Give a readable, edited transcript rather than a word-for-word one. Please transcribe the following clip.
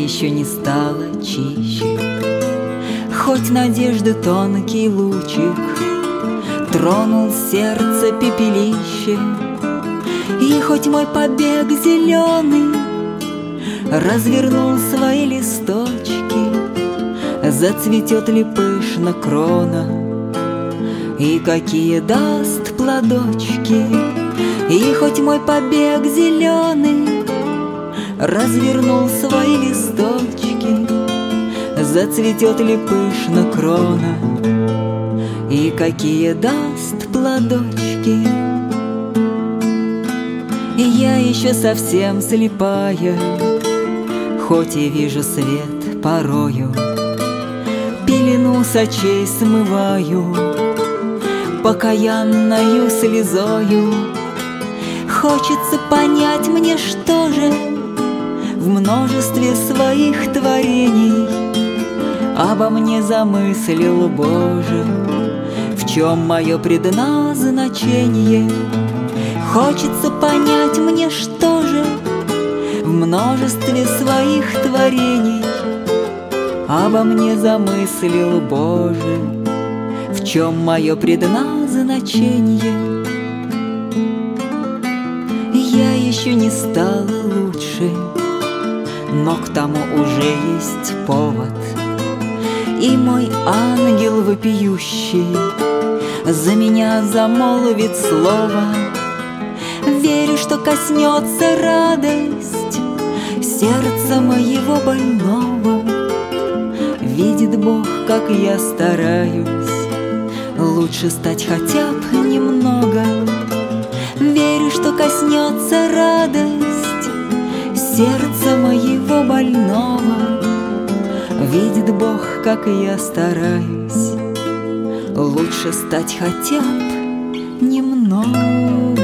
еще не стала чище. Хоть надежды тонкий лучик тронул сердце пепелище, и хоть мой побег зеленый развернул свои листочки, зацветет ли пышно крона, и какие даст плодочки. И хоть мой побег зеленый развернул свои листочки, зацветет ли пышно крона, и какие даст плодочки. И я еще совсем слепая, хоть и вижу свет порою, пелену с очей смываю покаянною слезою. Хочется понять мне, что же в множестве своих творений обо мне замыслил Боже, в чем мое предназначение. Хочется понять мне, что же в множестве своих творений обо мне замыслил Боже, в чем мое предназначение. Я еще не стала лучше, но к тому уже есть повод. И мой ангел вопиющий за меня замолвит слово. Верю, что коснется радость сердца моего больного. Видит Бог, как я стараюсь лучше стать хотя бы немного. Верю, что коснется радость сердца моего больного. Видит Бог, как я стараюсь лучше стать хотя бы немного.